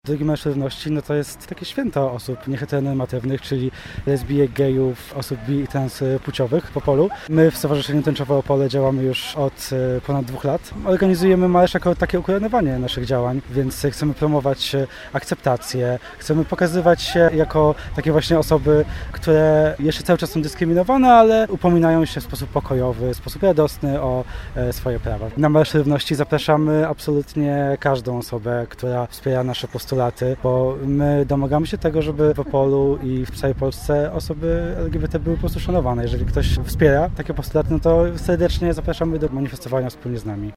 2 Marsz Równości to jest takie święto osób nieheteronormatywnych, czyli lesbijek, gejów, osób bi i transpłciowych w Opolu. My w Stowarzyszeniu Tęczowe Opole działamy już od ponad 2 lat. Organizujemy marsz jako takie ukoronowanie naszych działań, więc chcemy promować akceptację, chcemy pokazywać się jako takie właśnie osoby, które jeszcze cały czas są dyskryminowane, ale upominają się w sposób pokojowy, w sposób radosny o swoje prawa. Na Marsz Równości zapraszamy absolutnie każdą osobę, która wspiera nasze postulaty, bo my domagamy się tego, żeby w Opolu i w całej Polsce osoby LGBT były po prostu szanowane. Jeżeli ktoś wspiera takie postulaty, to serdecznie zapraszamy do manifestowania wspólnie z nami.